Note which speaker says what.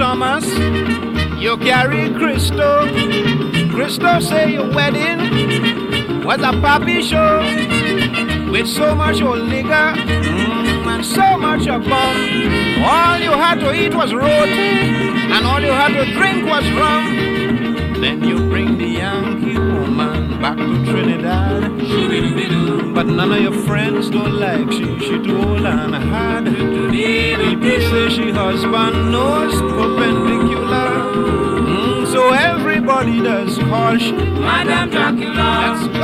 Speaker 1: Thomas, you carry Christo. Christo say your wedding was a poppy show with so much old nigger and so much of bum. All you had to eat was road and all you had to drink was rum. Then you bring the Yankee woman back to Trinidad, but none of your friends don't like she too old and hard. People say she husband nose perpendicular, so everybody does call she Madame Dracula.